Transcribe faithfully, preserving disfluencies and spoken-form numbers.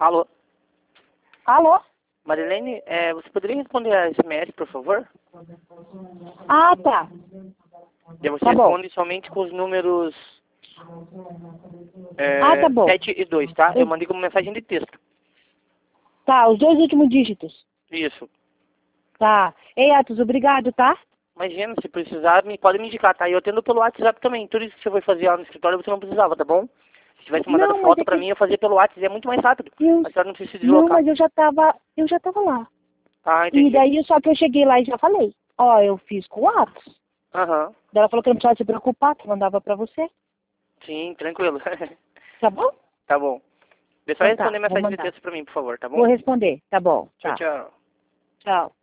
Alô? Alô? Marilene, é, você poderia responder a S M S, por favor? Ah, tá. E você Tá bom. responde somente com os números é, Ah, tá bom. sete e dois, tá? Eu Eu- mandei como mensagem de texto. Tá, os dois últimos dígitos. Isso. Tá. Ei, Atos, obrigado, tá? Imagina, se precisar, me pode me indicar, tá? E eu atendo pelo WhatsApp também. Tudo isso que você foi fazer lá no escritório, você não precisava, tá bom? Se tivesse mandado Não, mas foto é pra que... mim, eu fazia pelo WhatsApp, é muito mais rápido. Eu... A senhora não precisa se Não, deslocar. mas eu já tava... Eu já tava lá. Ah, E entendi. daí, só que eu cheguei lá e já falei. Ó, eu fiz com o Atos. Aham. Daí ela falou que não precisava se preocupar, que mandava pra você. Sim, tranquilo. Tá bom? Tá bom. Deixa eu Então tá, responder vou mensagem de mandar. texto pra mim, por favor, tá bom? Vou responder. Tá bom. Tchau, Tá. tchau. Tchau.